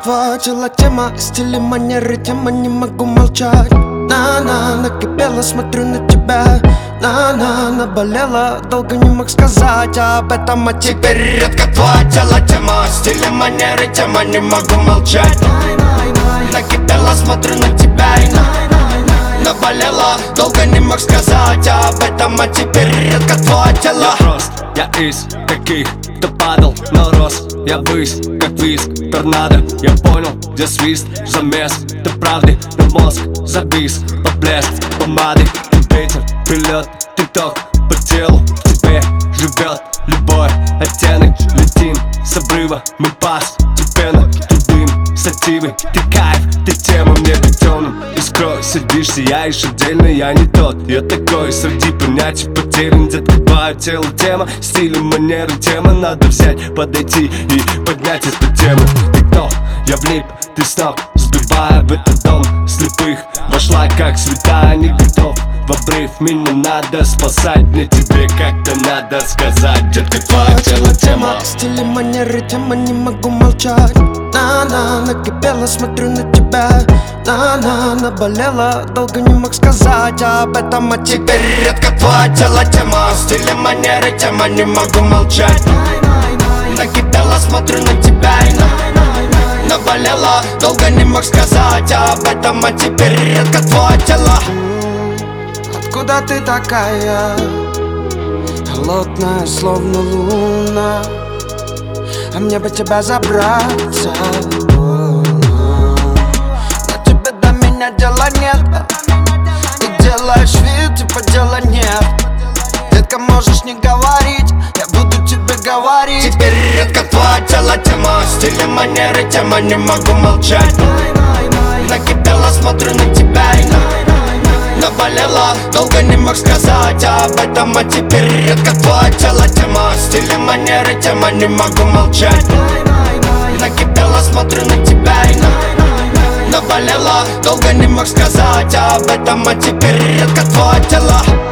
твое тело тема, стиль и манеры тема, не могу молчать. На-на, накипело, смотрю на тебя. На-на, наболело, долго не мог сказать об этом, а теперь редко твое тело тема, стиль и манеры тема, не могу молчать. Накипело, смотрю на тебя и наболело, долго не мог сказать об этом, а теперь редко твое тело. Я прост, я из таких, кто падал, но рос. Я ввысь, как виск, торнадо. Я понял, где свист, замес. Ты правды, но мозг завис. Поблеск помады, ветер, прилет, ты ток по телу. В тебе живет любой оттенок. Летим с обрыва, мы постепенно. Ты дым, сативы, ты кайф, ты тема мне темным. Искрой сидишь, сияешь отдельно, я не тот. Я такой, среди понятий потерян. Детка, твое тело тема, стиль и манеры тема. Надо взять, подойти и поднять эту тему. Ты кто? Я влип, ты с ног, сбивая в этот дом слепых. Вошла как святая, не готов в обрыв. Меня надо спасать, мне тебе как-то надо сказать. Детка, твое тело тема, стиль и манеры тема, не могу молчать. На-на, накипело, смотрю на тебя. На-на, наболело, долго не мог сказать об этом, а теперь редко твое тело тема, стиль и манеры тема, не могу молчать. Накипело, смотрю на тебя и наболело, долго не мог сказать об этом, а теперь редко твое тело. Откуда ты такая? Холодная, словно луна, а мне бы тебя забраться. Но тебе до меня дела нет, и делаешь вид, типа дела нет. Детка, можешь не говорить, я буду тебе говорить. Теперь редко твое тело тема, стиль и манеры тема, не могу молчать. Накипело, смотрю на тебя и наболело, долго не мог сказать об этом, а теперь редко твое тело тема, стиль и манеры тема, не могу молчать. Накипело, смотрю на тебя и наболело, долго не мог сказать об этом, а теперь редко твое тело.